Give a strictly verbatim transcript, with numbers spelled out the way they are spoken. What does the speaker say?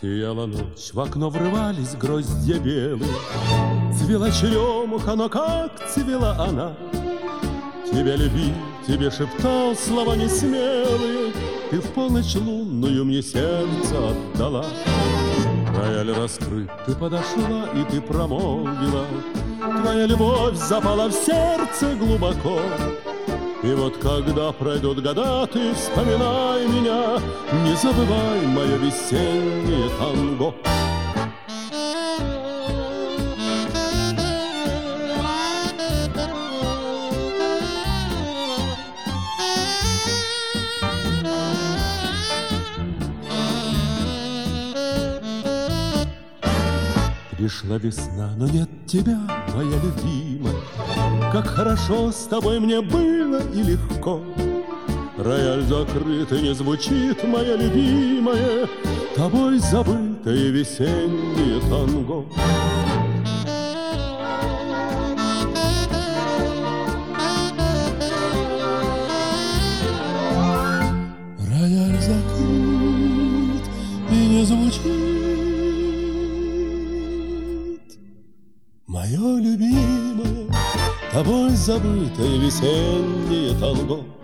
Сияла ночь, в окно врывались гроздья белые, цвела черемуха, но как цвела она. Тебя любил, тебе шептал слова несмелые, ты в полночь лунную мне сердце отдала. Рояль раскрыт, ты подошла и ты промолвила, твоя любовь запала в сердце глубоко. И вот когда пройдут года, ты вспоминай меня, не забывай мое весеннее танго. Пришла весна, но нет тебя, моя любимая. Как хорошо с тобой мне было и легко. Рояль закрыт и не звучит, моя любимая, тобой забытое весеннее танго. Рояль закрыт и не звучит, мое любимое, тобой забытое весеннее танго.